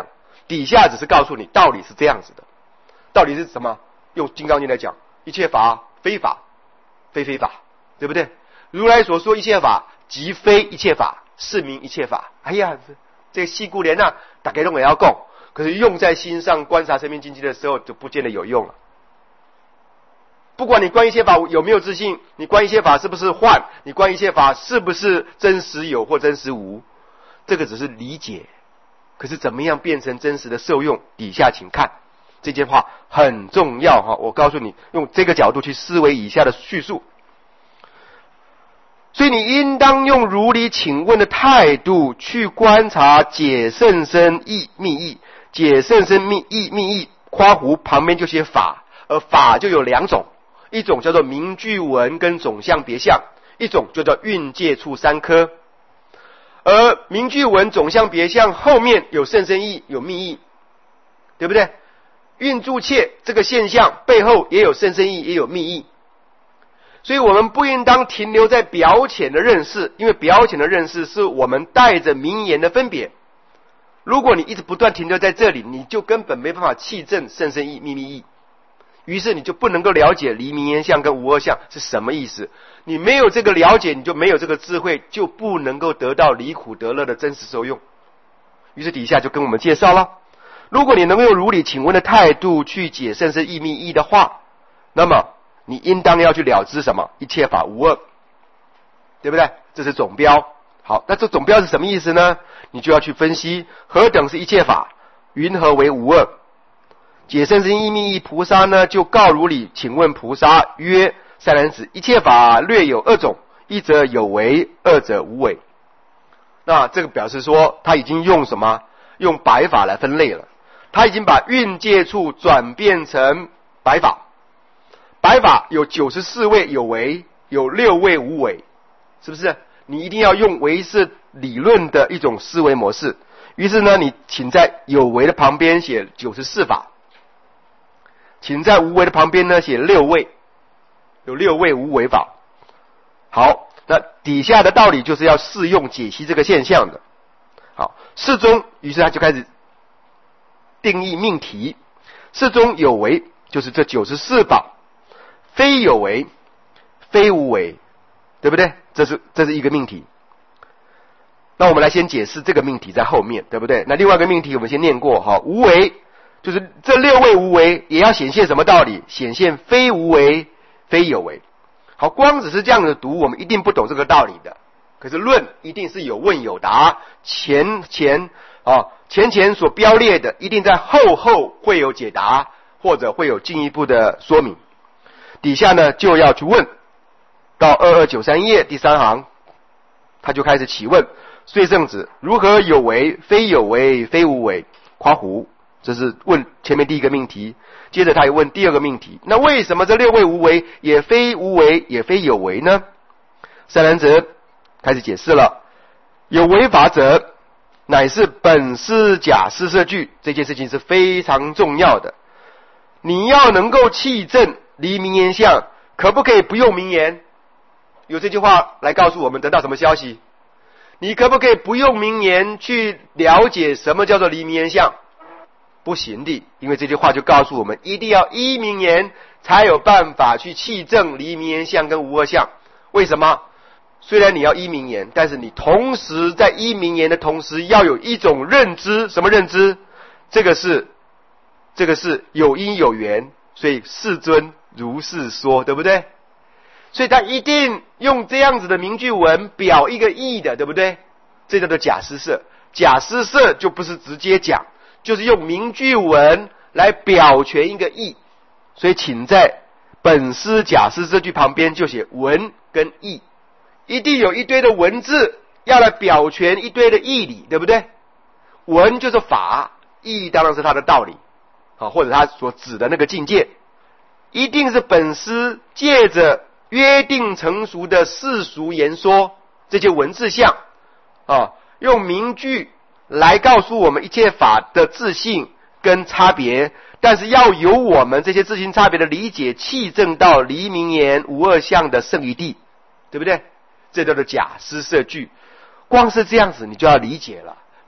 底下只是告诉你道理是这样子的。道理是什么？用金刚经来讲，一切法非法，非非法，对不对？如来所说一切法即非一切法，是名一切法。哎呀，这个细固连啊，大家都也要供，可是用在心上观察生命境界的时候，就不见得有用了。不管你观一切法有没有自信，你观一切法是不是幻，你观一切法是不是真实有或真实无，这个只是理解。可是怎么样变成真实的受用？底下请看，这句话很重要哈！我告诉你，用这个角度去思维以下的叙述。所以你应当用如理请问的态度去观察解甚深义密义，解甚深密义密义括弧旁边就写法，而法就有两种，一种叫做明句文跟总相别相，一种就叫蕴界处三科。而明句文总相别相后面有甚深义有密义，对不对？蕴住切这个现象背后也有甚深义也有密义。所以我们不应当停留在表浅的认识，因为表浅的认识是我们带着名言的分别。如果你一直不断停留在这里，你就根本没办法契证甚深义密密义，于是你就不能够了解离名言相跟无二相是什么意思。你没有这个了解，你就没有这个智慧，就不能够得到离苦得乐的真实受用。于是底下就跟我们介绍了，如果你能够用如理请问的态度去解甚深义密义的话，那么你应当要去了知什么？一切法无二，对不对？这是总标。好，那这总标是什么意思呢？你就要去分析何等是一切法，云何为无二。解甚深义密义菩萨呢，就告如理请问菩萨曰：善男子，一切法略有二种，一则有为，二则无为。那这个表示说他已经用什么？用白法来分类了。他已经把蕴界处转变成白法。白法有九十四位有为，有六位无为，是不是？你一定要用唯识理论的一种思维模式。于是呢，你请在有为的旁边写九十四法，请在无为的旁边呢写六位，有六位无为法。好，那底下的道理就是要适用解析这个现象的。好，适中，于是他就开始定义命题。适中有为就是这九十四法，非有为，非无为，对不对？这是这是一个命题。那我们来先解释这个命题在后面，对不对？那另外一个命题我们先念过哈，无为就是这六位无为也要显现什么道理？显现非无为，非有为。好，光只是这样的读，我们一定不懂这个道理的。可是论一定是有问有答，前前啊前前所标列的，一定在后后会有解答，或者会有进一步的说明。底下呢就要去问，到二二九三页第三行，他就开始起问：遂圣子，如何有为？非有为，非无为。括弧，这是问前面第一个命题。接着他又问第二个命题：那为什么这六位无为，也非无为，也非有为呢？善男子开始解释了：有为法者，乃是本师假施设句，这件事情是非常重要的。你要能够契证离名言相，可不可以不用名言？有这句话来告诉我们得到什么消息？你可不可以不用名言去了解什么叫做离名言相？不行的，因为这句话就告诉我们，一定要依名言才有办法去契证离名言相跟无二相。为什么？虽然你要依名言，但是你同时在依名言的同时，要有一种认知。什么认知？这个是这个是有因有缘，所以世尊如是说，对不对？所以他一定用这样子的名句文表一个义的，对不对？这叫做假施设。假施设就不是直接讲，就是用名句文来表全一个义。所以请在本师假施这句旁边就写文跟义，一定有一堆的文字要来表全一堆的义理，对不对？文就是法，义当然是它的道理，好，或者他所指的那个境界，一定是本师借着约定成熟的世俗言说这些文字相啊，用名句来告诉我们一切法的自性跟差别，但是要由我们这些自性差别的理解契证到离名言无二相的圣义地，对不对？这叫做假施设句。光是这样子你就要理解了，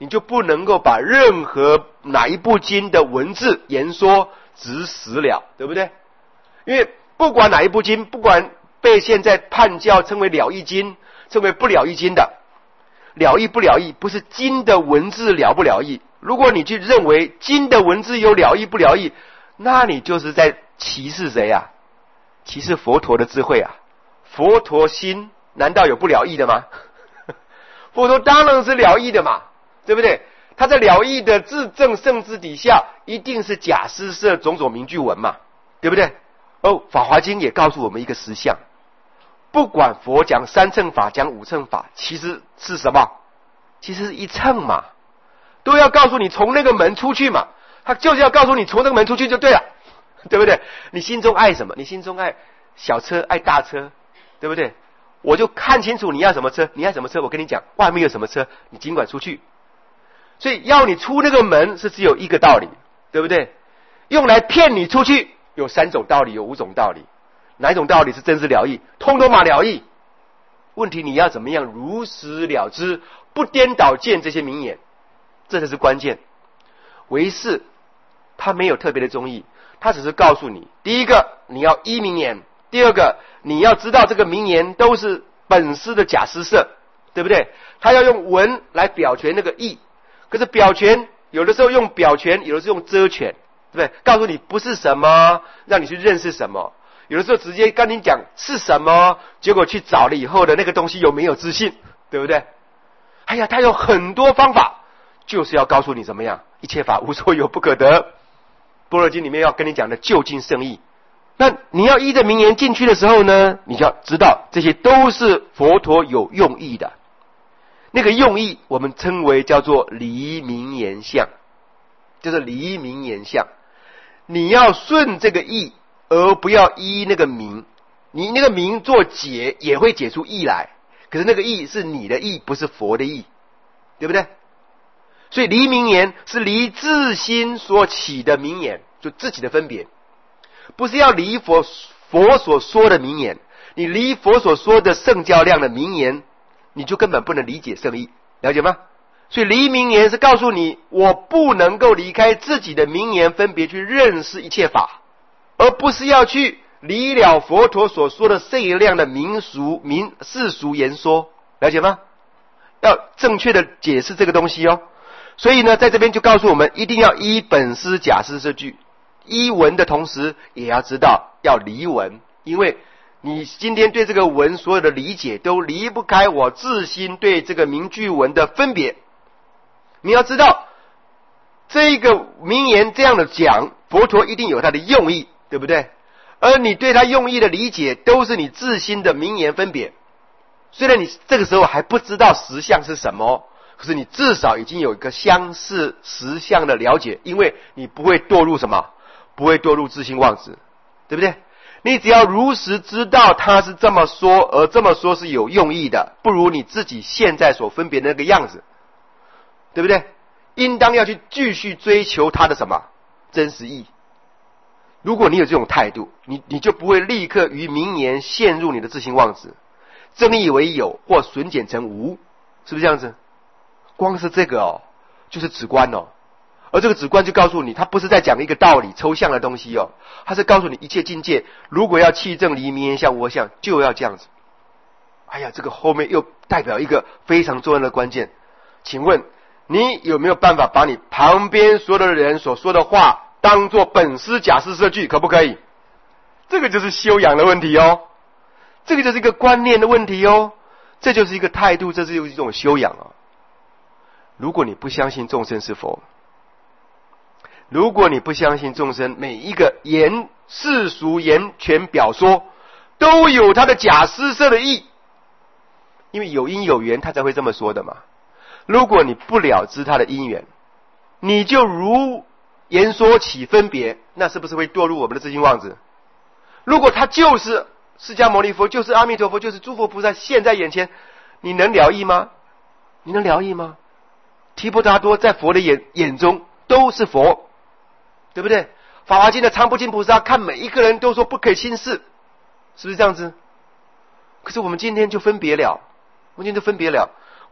你就不能够把任何哪一部经的文字言说直实了，对不对？因为不管哪一部经，不管被现在判教称为了义经，称为不了义经的，了义不了义不是经的文字了不了义。如果你去认为经的文字有了义不了义，那你就是在歧视谁啊？歧视佛陀的智慧啊！佛陀心难道有不了义的吗？佛陀当然是了义的嘛，对不对？他在了义的自证圣智底下，一定是假施设种种名句文嘛，对不对？哦，法华经也告诉我们一个实相，不管佛讲三乘法讲五乘法，其实是什么？其实是一乘嘛，都要告诉你从那个门出去嘛，他就是要告诉你从那个门出去就对了，对不对？你心中爱什么？你心中爱小车爱大车，对不对？我就看清楚你要什么车，你要什么车，我跟你讲外面有什么车，你尽管出去。所以要你出那个门是只有一个道理，对不对？用来骗你出去有三种道理，有五种道理，哪一种道理是真实了义？通通嘛了义。问题你要怎么样如实了知，不颠倒见这些名言，这才是关键。唯识他没有特别的宗义，他只是告诉你，第一个你要依名言，第二个你要知道这个名言都是本师的假施设，对不对？他要用文来表全那个义，可是表全有的时候用表全，有的时候用遮全，对不对？告诉你不是什么，让你去认识什么。有的时候直接跟你讲是什么，结果去找了以后的那个东西有没有自信，对不对？哎呀，他有很多方法，就是要告诉你怎么样，一切法无所有不可得。般若经里面要跟你讲的究竟圣义，那你要依着名言进去的时候呢，你就要知道这些都是佛陀有用意的。那个用意我们称为叫做离名言相，就是离名言相。你要顺这个义，而不要依那个名。你那个名做解也会解出义来，可是那个义是你的义，不是佛的义，对不对？所以离名言是离自心所起的名言，就自己的分别，不是要离佛佛所说的名言。你离佛所说的圣教量的名言，你就根本不能理解圣义，了解吗？所以离名言是告诉你，我不能够离开自己的名言分别去认识一切法，而不是要去离了佛陀所说的圣量的民俗民世俗言说，了解吗？要正确的解释这个东西哦。所以呢，在这边就告诉我们，一定要依本师假施设句，依文的同时也要知道要离文，因为你今天对这个文所有的理解都离不开我自心对这个名句文的分别。你要知道这个名言这样的讲，佛陀一定有他的用意，对不对？而你对他用意的理解都是你自心的名言分别。虽然你这个时候还不知道实相是什么，可是你至少已经有一个相似实相的了解，因为你不会堕入什么，不会堕入自性妄执，对不对？你只要如实知道他是这么说，而这么说是有用意的，不如你自己现在所分别的那个样子，对不对？应当要去继续追求他的什么真实意。如果你有这种态度，你你就不会立刻于名言陷入你的自性妄执，正义为有或损减成无，是不是这样子？光是这个哦，就是止观哦。而这个止观就告诉你，他不是在讲一个道理抽象的东西哦，他是告诉你一切境界，如果要契证离名言相无我相，就要这样子。哎呀，这个后面又代表一个非常重要的关键。请问你有没有办法把你旁边所有的人所说的话当作本师假施设句，可不可以？这个就是修养的问题哦，这个就是一个观念的问题哦，这就是一个态度，这是一种修养哦。如果你不相信众生是佛，如果你不相信众生每一个言世俗言权表说都有他的假施设的意，因为有因有缘他才会这么说的嘛。如果你不了知他的因缘，你就如言说起分别，那是不是会堕入我们的自性妄执？如果他就是释迦牟尼佛，就是阿弥陀佛，就是诸佛菩萨现在眼前，你能了义吗？你能了义吗？提婆达多在佛的眼眼中都是佛，对不对？法华经的常不轻菩萨看每一个人都说不可以轻视，是不是这样子？可是我们今天就分别了，我们今天就分别了。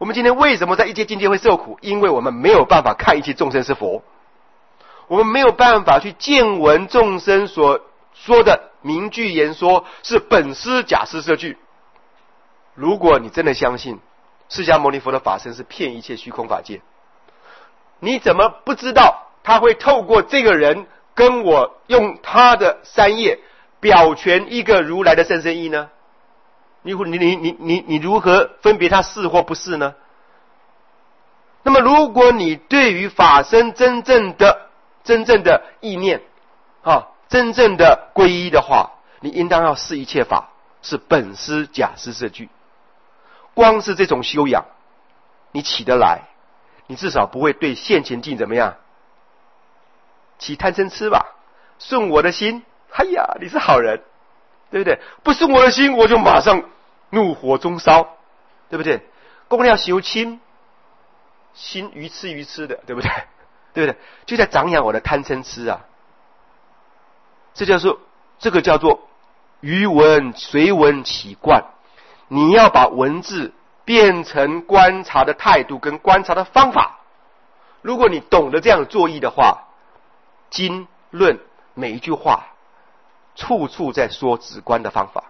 我们今天为什么在一切境界会受苦？因为我们没有办法看一切众生是佛，我们没有办法去见闻众生所说的名句言说是本师假施设句。如果你真的相信释迦牟尼佛的法身是骗一切虚空法界，你怎么不知道他会透过这个人跟我用他的三业表全一个如来的甚深义呢？你你你你你你如何分别他是或不是呢？那么如果你对于法身真正的真正的意念啊，真正的皈依的话，你应当要视一切法是本师假施设句。光是这种修养你起得来，你至少不会对现前境怎么样起贪嗔痴吧。顺我的心，哎呀你是好人，对不对？不顺我的心，我就马上怒火中烧，对不对？公要修亲，心愚痴愚痴的，对不对？对不对？就在长养我的贪嗔痴啊。这叫做这个叫做于文随文起观。你要把文字变成观察的态度跟观察的方法。如果你懂得这样作意的话，经论每一句话处处在说直观的方法，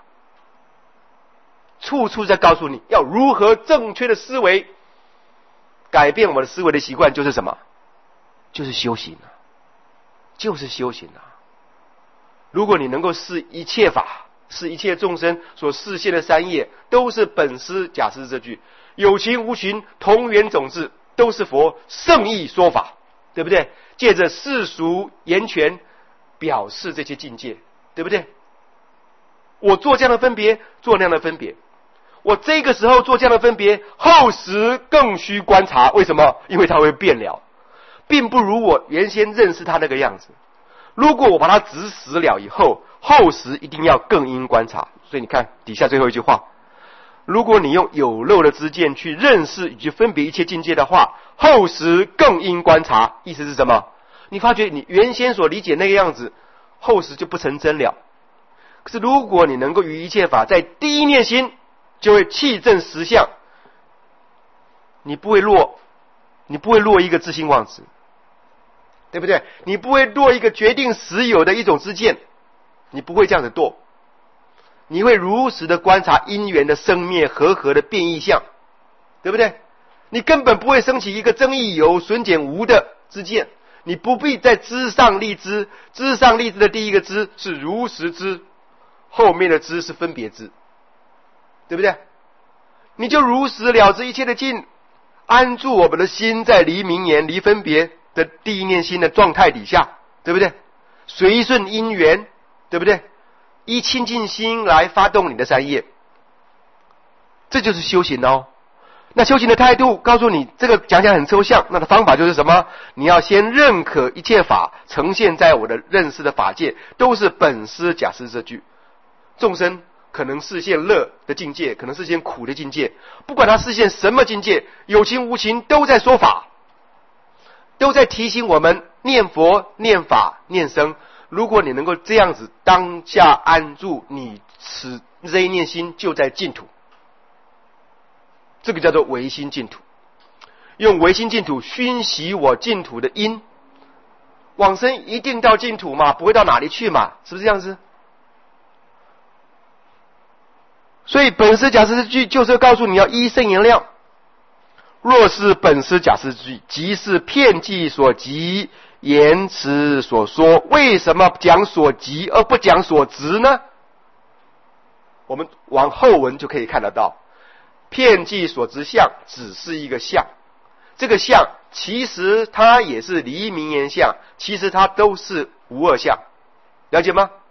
处处在告诉你要如何正确的思维。改变我们的思维的习惯就是什么？就是修行啊，就是修行啊。如果你能够视一切法，视一切众生所示现的三业都是本师假施设句，有情无情同源种质，都是佛圣意说法，对不对？借着世俗言权表示这些境界，对不对？我做这样的分别，做那样的分别，我这个时候做这样的分别，后时更需观察。为什么？因为它会变了，并不如我原先认识它那个样子。如果我把它指死了以后，后时一定要更应观察。所以你看底下最后一句话，如果你用有漏的知见去认识以及分别一切境界的话，后时更应观察。意思是什么？你发觉你原先所理解那个样子，后时就不成真了。可是如果你能够于一切法在第一念心就会气正实相，你不会落你不会落一个自性妄执，对不对？你不会堕一个决定实有的一种知见，你不会这样子堕。你会如实的观察因缘的生灭和合的变异相，对不对？你根本不会升起一个增益有损减无的知见。你不必在知上立知，知上立知的第一个知是如实知，后面的知是分别知，对不对？你就如实了知一切的境，安住我们的心在离名言离分别的第一念心的状态底下，对不对？随顺因缘，对不对？依清净心来发动你的三业，这就是修行哦。那修行的态度告诉你，这个讲讲很抽象，那的方法就是什么？你要先认可一切法呈现在我的认识的法界都是本师假施设句。众生可能示现乐的境界，可能示现苦的境界，不管他示现什么境界，有情无情都在说法，都在提醒我们念佛念法念僧。如果你能够这样子当下安住，你此这一念心就在净土，这个叫做唯心净土。用唯心净土熏习我净土的因，往生一定到净土嘛，不会到哪里去嘛，是不是这样子？所以本师假施句就是告诉你要依圣言量，若是本师假施句，即是遍计所及言辞所说。为什么讲所及而不讲所执呢？我们往后文就可以看得到，遍计所执相只是一个相，这个相其实它也是离名言相，其实它都是无二相，了解吗？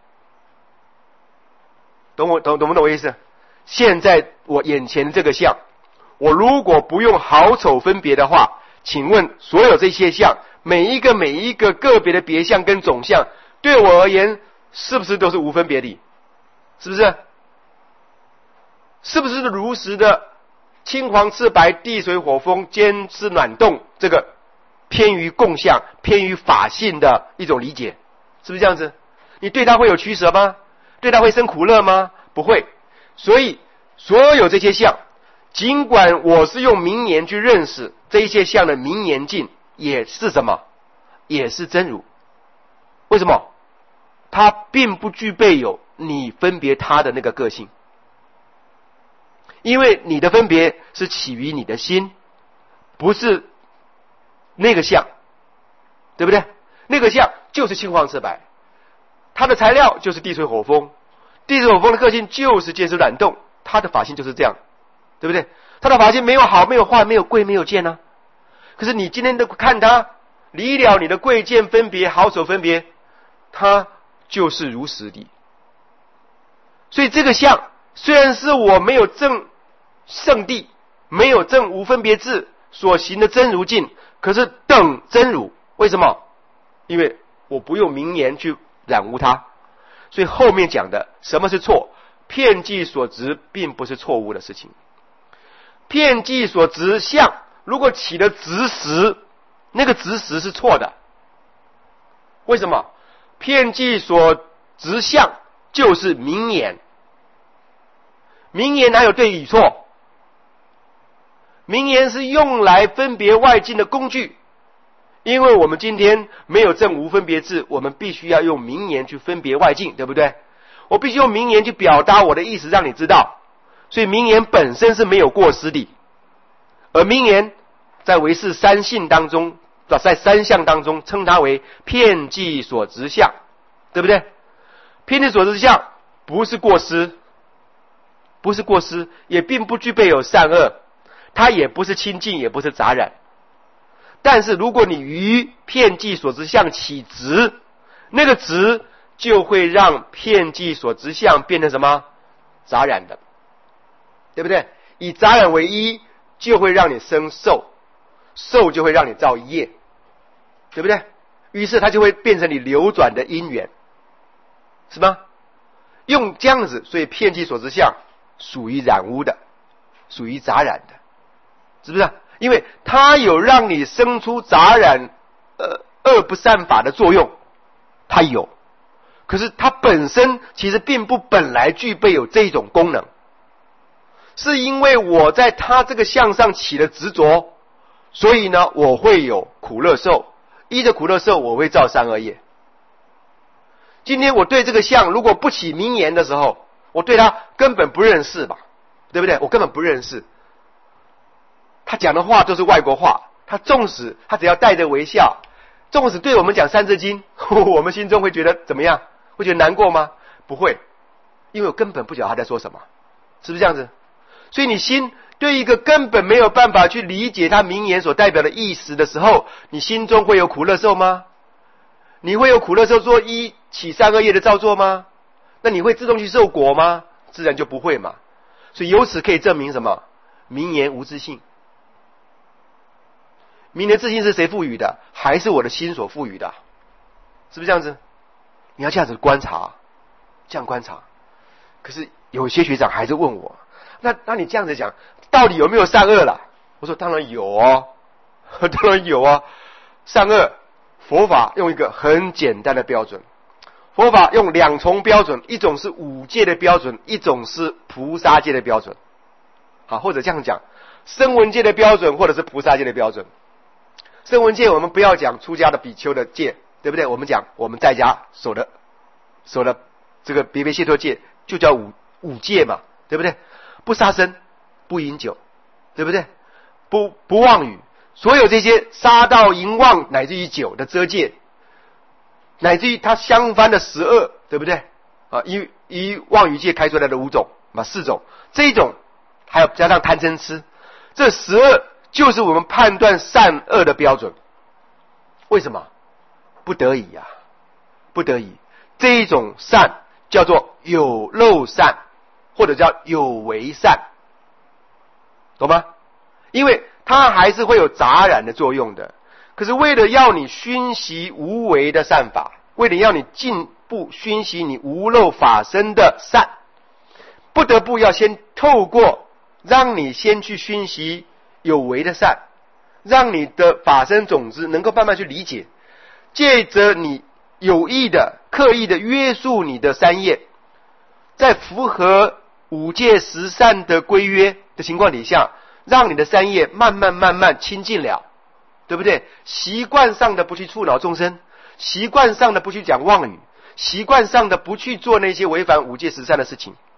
懂我懂懂不懂我意思？现在我眼前这个相，我如果不用好丑分别的话，请问所有这些相，每一个每一个个别的别相跟总相，对我而言是不是都是无分别的？是不是？是不是如实的青黄赤白地水火风间湿暖动，这个偏于共相偏于法性的一种理解？是不是这样子？你对它会有取舍吗？对它会生苦乐吗？不会。所以所有这些相尽管我是用名言去认识这一些相的名言境，也是什么？也是真如。为什么？它并不具备有你分别它的那个个性，因为你的分别是起于你的心，不是那个相，对不对？那个相就是青黄赤白，它的材料就是地水火风，地水火风的个性就是见识染动，它的法性就是这样，对不对？它的法性没有好，没有坏，没有贵，没有贱啊。可是你今天都看它，离了你的贵贱分别、好丑分别，它就是如实的。所以这个相虽然是我没有证圣地，没有证无分别智所行的真如境，可是等真如。为什么？因为我不用名言去染污它。所以后面讲的什么是错？遍计所执并不是错误的事情。遍计所执相如果起了执实，那个执实是错的。为什么？遍计所执相就是名言，名言哪有对与错？名言是用来分别外境的工具，因为我们今天没有证无分别智，我们必须要用名言去分别外境，对不对？我必须用名言去表达我的意思，让你知道。所以名言本身是没有过失的，而名言在唯识三性当中，在三相当中称它为遍计所执相，对不对？遍计所执相不是过失，不是过失，也并不具备有善恶，它也不是清净，也不是杂染。但是如果你于遍计所执相起执，那个执就会让遍计所执相变成什么？杂染的，对不对？以杂染为一，就会让你生受，受就会让你造业，对不对？于是它就会变成你流转的因缘，是吗？用这样子，所以遍计所执相属于染污的，属于杂染的，是不是？因为它有让你生出杂染呃恶不善法的作用，它有，可是它本身其实并不本来具备有这种功能，是因为我在它这个相上起了执着，所以呢我会有苦乐受，依着苦乐受我会造善恶业。今天我对这个相如果不起名言的时候，我对它根本不认识吧，对不对？我根本不认识，他讲的话都是外国话，他纵使他只要带着微笑，纵使对我们讲三字经，我们心中会觉得怎么样？会觉得难过吗？不会，因为我根本不晓得他在说什么，是不是这样子？所以你心对一个根本没有办法去理解他名言所代表的意思的时候，你心中会有苦乐受吗？你会有苦乐受做一起善恶业的造作吗？那你会自动去受果吗？自然就不会嘛。所以由此可以证明什么？名言无自性。名言自性是谁赋予的？还是我的心所赋予的？是不是这样子？你要这样子观察，这样观察。可是有些学长还是问我，那那你这样子讲，到底有没有善恶啦？我说当然有哦，当然有啊。善恶，佛法用一个很简单的标准，佛法用两重标准，一种是五戒的标准，一种是菩萨戒的标准。好，或者这样讲，声闻戒的标准，或者是菩萨戒的标准。声闻戒我们不要讲出家的比丘的戒，对不对？我们讲我们在家守的守的这个别别谢脱戒，就叫五五戒嘛，对不对？不杀生，不饮酒，对不对？不不妄语，所有这些杀盗淫妄乃至于酒的遮戒，乃至于它相反的十恶，对不对？啊，以以妄语戒开出来的五种嘛，四种，这一种还有加上贪嗔痴，这十恶就是我们判断善恶的标准。为什么？不得已啊，不得已。这一种善叫做有漏善，或者叫有为善，懂吗？因为它还是会有杂染的作用的。可是为了要你熏习无为的善法，为了要你进步熏习你无漏法身的善，不得不要先透过让你先去熏习有为的善，让你的法身种子能够慢慢去理解，借着你有意的刻意的约束你的三业，在符合五戒十善的规约，对的情况底下，让你的三业慢慢慢慢清净了，对不对？习惯上的不去触恼众生，习惯上的不去讲妄语，习惯上的不去做那些违反五戒十善的事情，